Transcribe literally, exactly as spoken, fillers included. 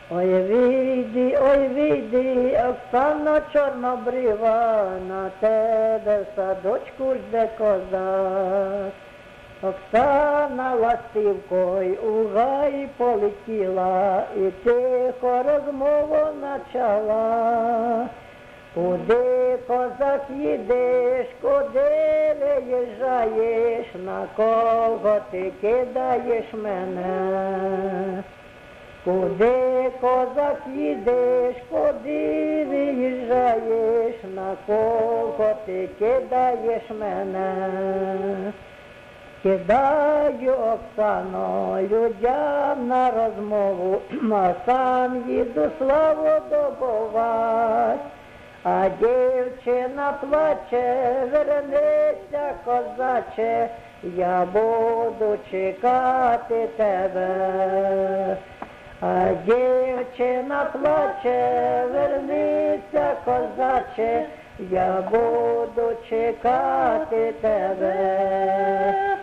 Ой, вийди, ой, вийди, Оксано чорнобрива, на тебе в садочку жде козак. Оксана ластівкою у гай полетіла і тихо розмову начала. Куди, козак, їдеш, куди виїжджаєш, на кого ти кидаєш мене? Куди, козак, їдеш, куди виїжджаєш, на кого ти кидаєш мене? Кидаю, Оксано, людям на розмову, а сам їду славу добувать. А дівчина плаче, вернися, козаче, я буду чекати тебе. А дівчина плаче, вернися, козаче, я буду чекати тебе.